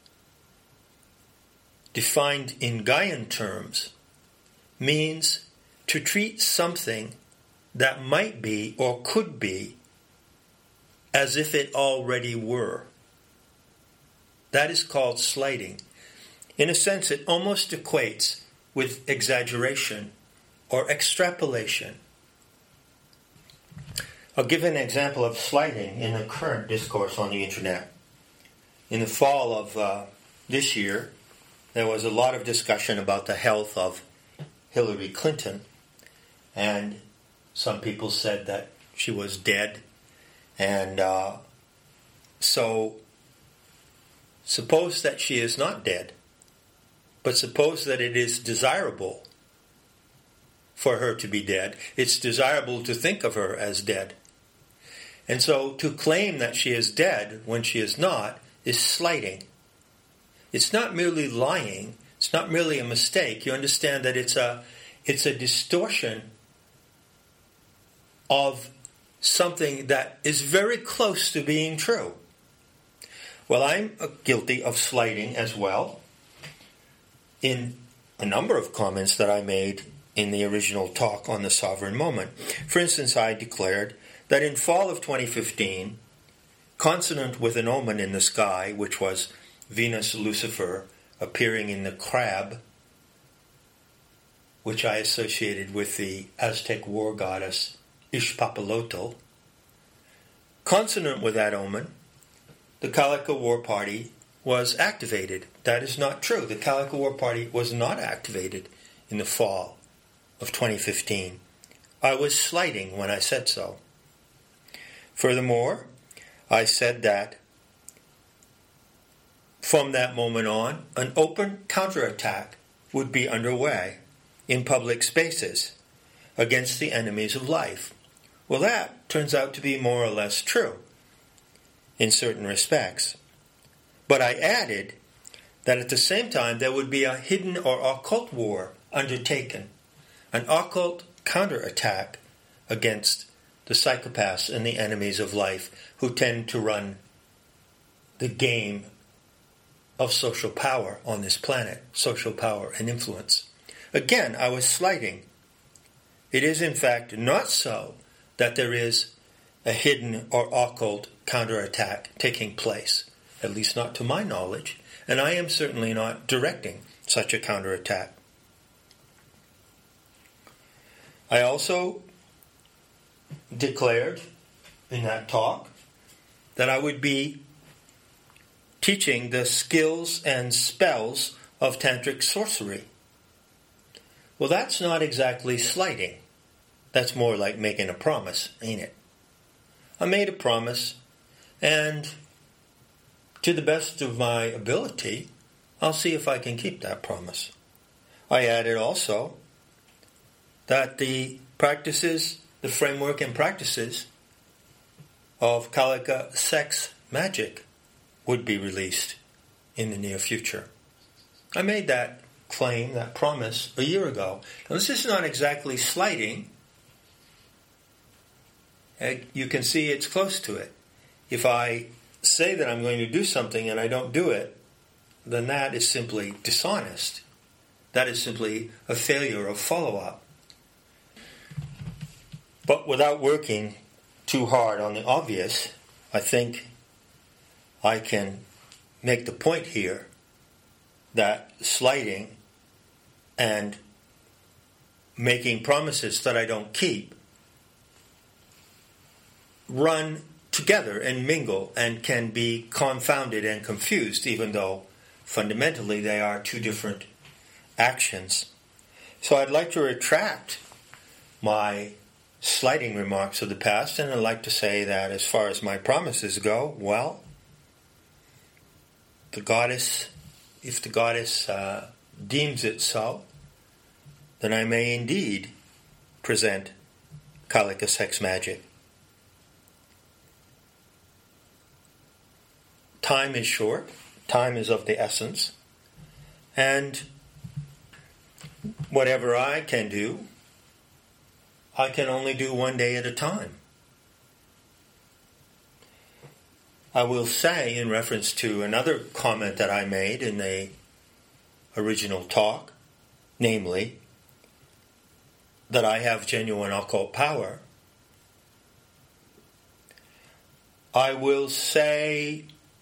defined in Gaian terms, means to treat something that might be or could be as if it already were. That is called slighting. In a sense, it almost equates with exaggeration or extrapolation. I'll give an example of slighting in the current discourse on the internet. In the fall of this year, there was a lot of discussion about the health of Hillary Clinton, and some people said that she was dead, and so suppose that she is not dead, but suppose that it is desirable for her to be dead. It's desirable to think of her as dead. And so to claim that she is dead when she is not is slighting. It's not merely lying. It's not merely a mistake. You understand that it's a distortion of something that is very close to being true. Well, I'm guilty of slighting as well in a number of comments that I made in the original talk on the sovereign moment. For instance, I declared that in fall of 2015, consonant with an omen in the sky, which was Venus Lucifer appearing in the crab, which I associated with the Aztec war goddess Ixpapalotl, consonant with that omen, the Calico War Party was activated. That is not true. The Calico War Party was not activated in the fall of 2015. I was slighting when I said so. Furthermore, I said that from that moment on, an open counterattack would be underway in public spaces against the enemies of life. Well, that turns out to be more or less true in certain respects. But I added that at the same time there would be a hidden or occult war undertaken, an occult counterattack against the psychopaths and the enemies of life who tend to run the game of social power on this planet, social power and influence. Again, I was slighting. It is in fact not so that there is a hidden or occult counterattack taking place, at least not to my knowledge, and I am certainly not directing such a counterattack. I also declared in that talk that I would be teaching the skills and spells of tantric sorcery. Well, that's not exactly slighting. That's more like making a promise, ain't it? I made a promise, and to the best of my ability, I'll see if I can keep that promise. I added also that the practices, the framework and practices of Kalika sex magic would be released in the near future. I made that claim, that promise, a year ago. Now, this is not exactly slighting. You can see it's close to it. If I say that I'm going to do something and I don't do it, then that is simply dishonest. That is simply a failure of follow-up. But without working too hard on the obvious, I think I can make the point here that slighting and making promises that I don't keep run together and mingle and can be confounded and confused, even though fundamentally they are two different actions. So I'd like to retract my slighting remarks of the past, and I'd like to say that as far as my promises go, well, if the goddess deems it so, then I may indeed present Kalika sex magic. Time is short, time is of the essence, and whatever I can do, I can only do one day at a time. I will say, in reference to another comment that I made in the original talk, namely, that I have genuine occult power, I will say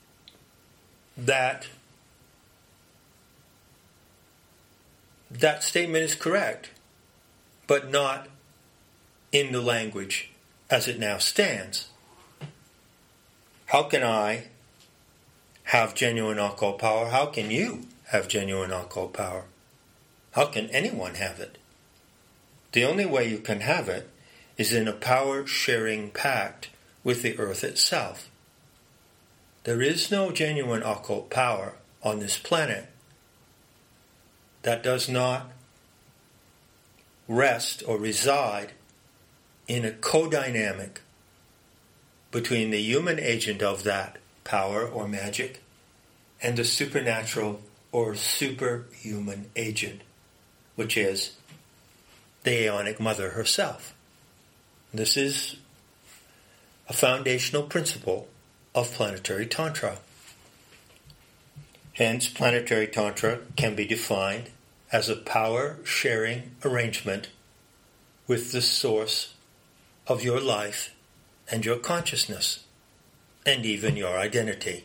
that that statement is correct. but not in the language as it now stands. How can I have genuine occult power? How can you have genuine occult power? How can anyone have it? The only way you can have it is in a power-sharing pact with the earth itself. There is no genuine occult power on this planet that does not rest or reside in a co-dynamic between the human agent of that power or magic and the supernatural or superhuman agent, which is the Aeonic Mother herself. This is a foundational principle of planetary Tantra. Hence, planetary Tantra can be defined as a power-sharing arrangement with the source of your life and your consciousness, and even your identity.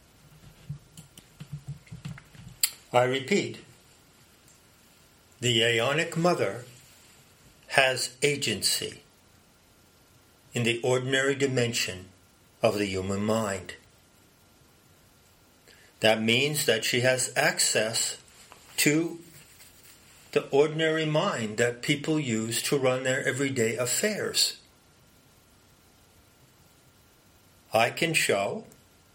I repeat, the Aeonic Mother has agency in the ordinary dimension of the human mind. That means that she has access to the ordinary mind that people use to run their everyday affairs. I can show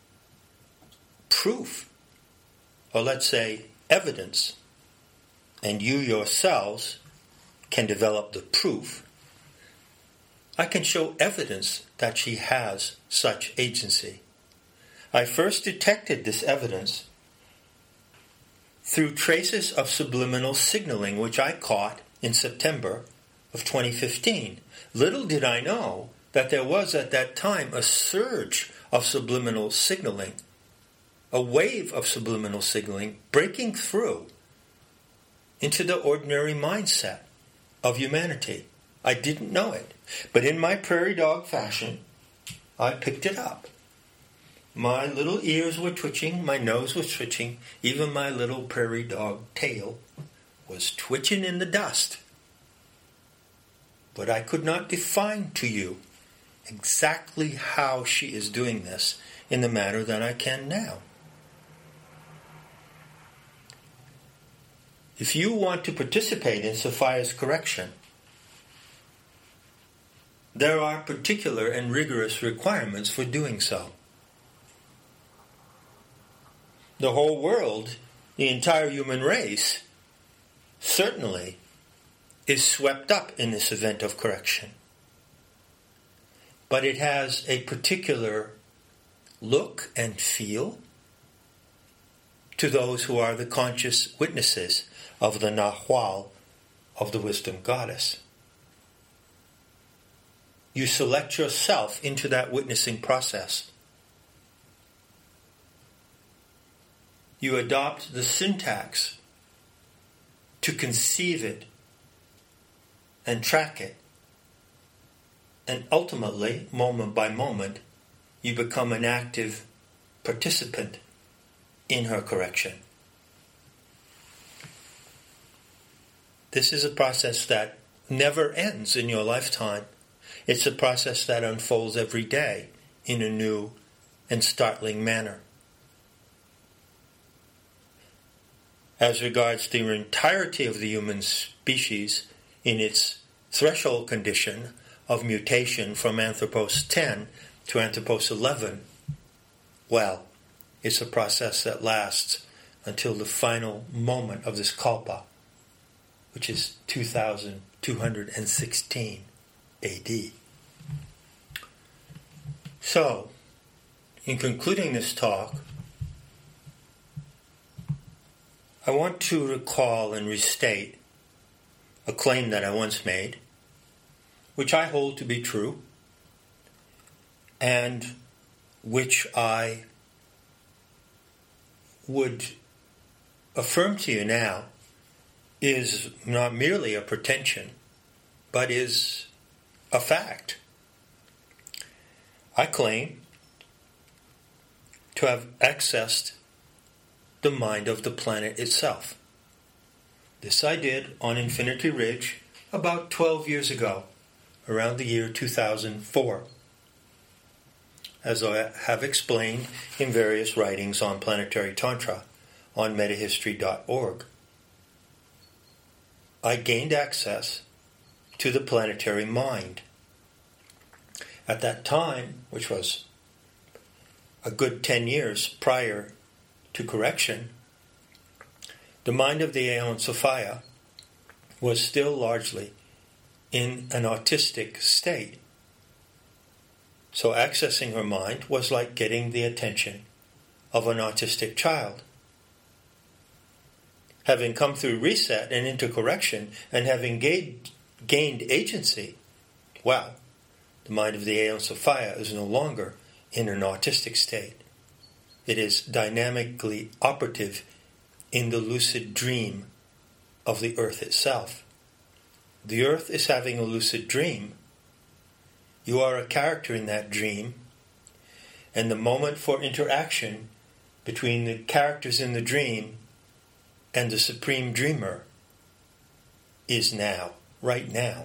proof, or let's say evidence, and you yourselves can develop the proof. I can show evidence that she has such agency. I first detected this evidence through traces of subliminal signaling, which I caught in September of 2015. Little did I know that there was at that time a surge of subliminal signaling, a wave of subliminal signaling breaking through into the ordinary mindset of humanity. I didn't know it, but in my prairie dog fashion, I picked it up. My little ears were twitching, my nose was twitching, even my little prairie dog tail was twitching in the dust. But I could not define to you exactly how she is doing this in the manner that I can now. If you want to participate in Sophia's correction, there are particular and rigorous requirements for doing so. The whole world, the entire human race, certainly is swept up in this event of correction. But it has a particular look and feel to those who are the conscious witnesses of the Nahual of the Wisdom Goddess. You select yourself into that witnessing process. You adopt the syntax to conceive it and track it. And ultimately, moment by moment, you become an active participant in her correction. This is a process that never ends in your lifetime. It's a process that unfolds every day in a new and startling manner. As regards the entirety of the human species in its threshold condition of mutation from Anthropos 10 to Anthropos 11, well, it's a process that lasts until the final moment of this Kalpa, which is 2216 AD. So, in concluding this talk, I want to recall and restate a claim that I once made, which I hold to be true, and which I would affirm to you now is not merely a pretension, but is a fact. I claim to have accessed the mind of the planet itself. This I did on Infinity Ridge about 12 years ago, around the year 2004, as I have explained in various writings on planetary tantra on metahistory.org. I gained access to the planetary mind. At that time, which was a good 10 years prior to correction, the mind of the Aeon Sophia was still largely in an autistic state. So accessing her mind was like getting the attention of an autistic child. Having come through reset and into correction, and having gained agency, wow, the mind of the Aeon Sophia is no longer in an autistic state. It is dynamically operative in the lucid dream of the earth itself. The earth is having a lucid dream. You are a character in that dream, and the moment for interaction between the characters in the dream and the Supreme Dreamer is now, right now.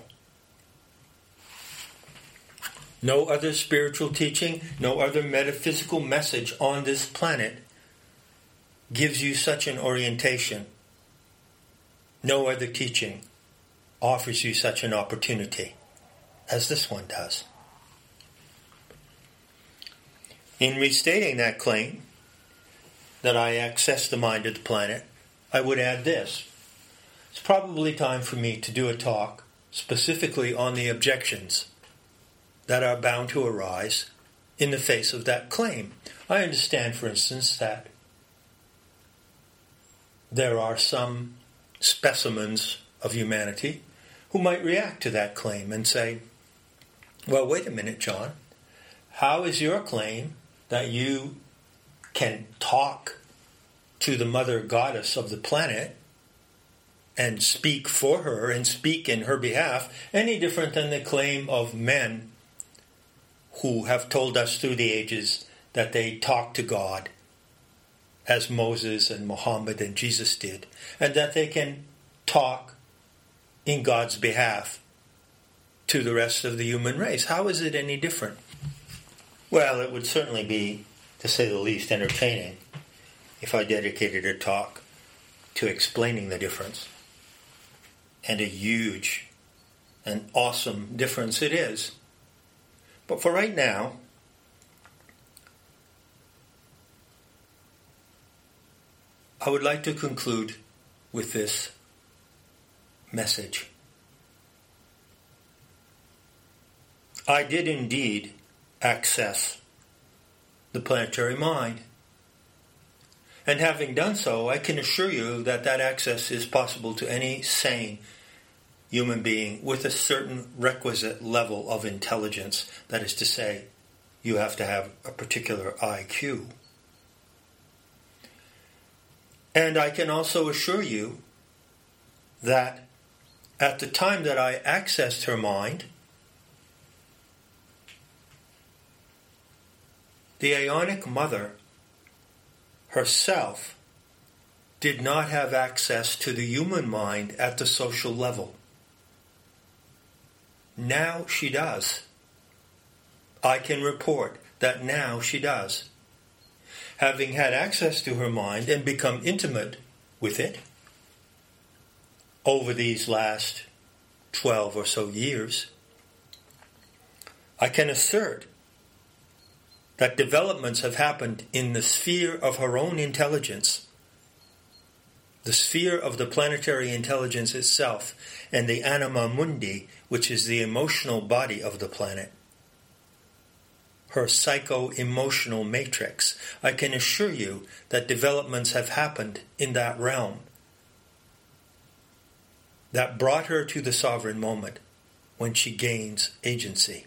No other spiritual teaching, no other metaphysical message on this planet gives you such an orientation. No other teaching offers you such an opportunity as this one does. In restating that claim that I access the mind of the planet, I would add this. It's probably time for me to do a talk specifically on the objections that are bound to arise in the face of that claim. I understand, for instance, that there are some specimens of humanity who might react to that claim and say, well, wait a minute, John. How is your claim that you can talk to the mother goddess of the planet and speak for her and speak in her behalf any different than the claim of men who have told us through the ages that they talk to God as Moses and Muhammad and Jesus did, and that they can talk in God's behalf to the rest of the human race? How is it any different? Well, it would certainly be, to say the least, entertaining if I dedicated a talk to explaining the difference. And a huge and awesome difference it is. But for right now, I would like to conclude with this message. I did indeed access the planetary mind. And having done so, I can assure you that that access is possible to any sane human being with a certain requisite level of intelligence. That is to say, you have to have a particular IQ. And I can also assure you that at the time that I accessed her mind, the Aeonic Mother herself did not have access to the human mind at the social level. Now she does. I can report that now she does. Having had access to her mind and become intimate with it over these last 12 or so years, I can assert that developments have happened in the sphere of her own intelligence, the sphere of the planetary intelligence itself, and the anima mundi, which is the emotional body of the planet, her psycho-emotional matrix. I can assure you that developments have happened in that realm that brought her to the sovereign moment when she gains agency.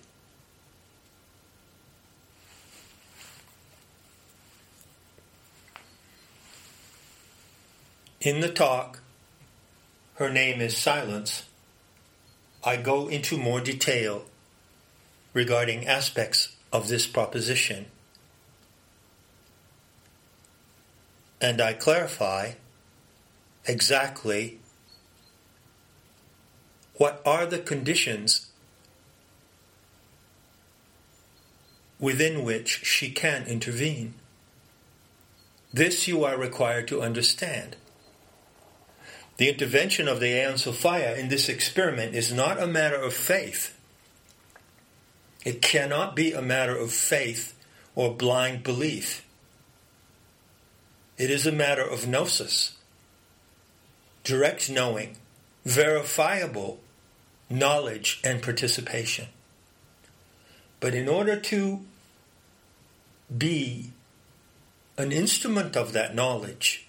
In the talk, Her Name is Silence, I go into more detail regarding aspects of this proposition. And I clarify exactly what are the conditions within which she can intervene. This you are required to understand. The intervention of the Aeon Sophia in this experiment is not a matter of faith. It cannot be a matter of faith or blind belief. It is a matter of gnosis, direct knowing, verifiable knowledge and participation. But in order to be an instrument of that knowledge,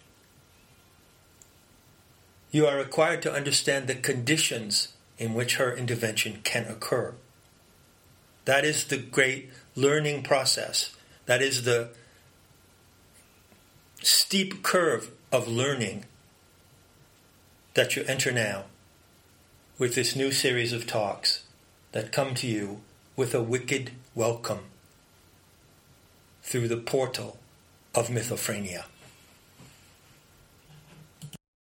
you are required to understand the conditions in which her intervention can occur. That is the great learning process. That is the steep curve of learning that you enter now with this new series of talks that come to you with a wicked welcome through the portal of Mythophrenia.